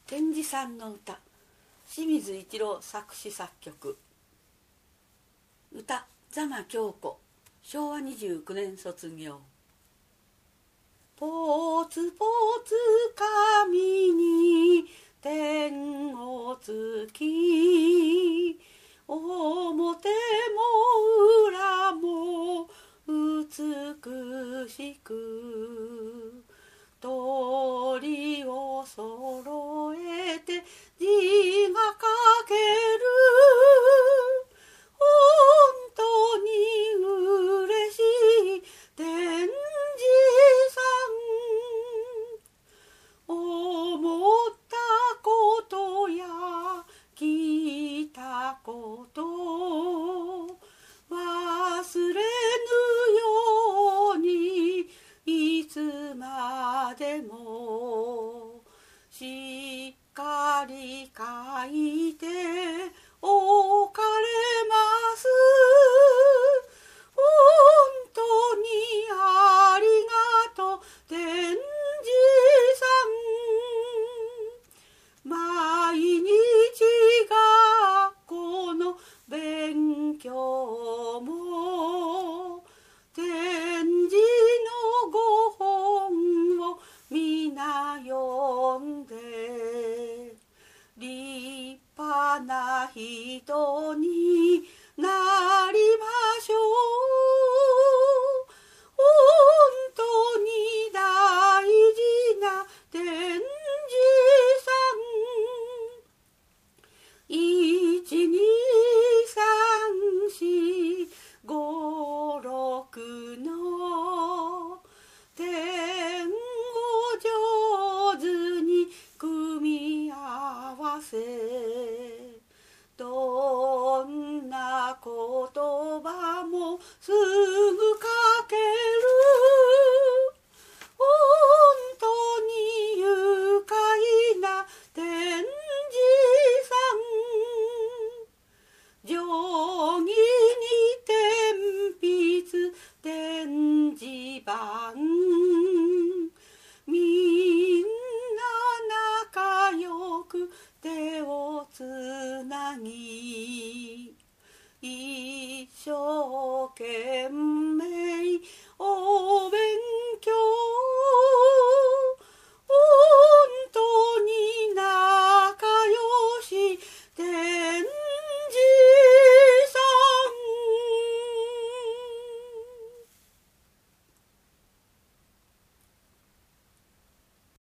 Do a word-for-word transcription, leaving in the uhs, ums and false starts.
天智さんの歌、清水一郎作詞作曲。歌、座間京子、しょうわにじゅうきゅうねん卒業。ポツポツ紙に点をつき、表も裏も美しく、鳥を揃えて字が書ける。本当に嬉しい天智さん。思ったことや聞いたこと忘れぬようにいつまでもしっかり書いておかれます。本当にありがとう天智さん。毎日学校の勉強も天智のご本を皆読んで立派な人になりましょう。本当に大事な天智さん。いち、に、さん、し、ご、ろくの点を上手に組み合わせ、ど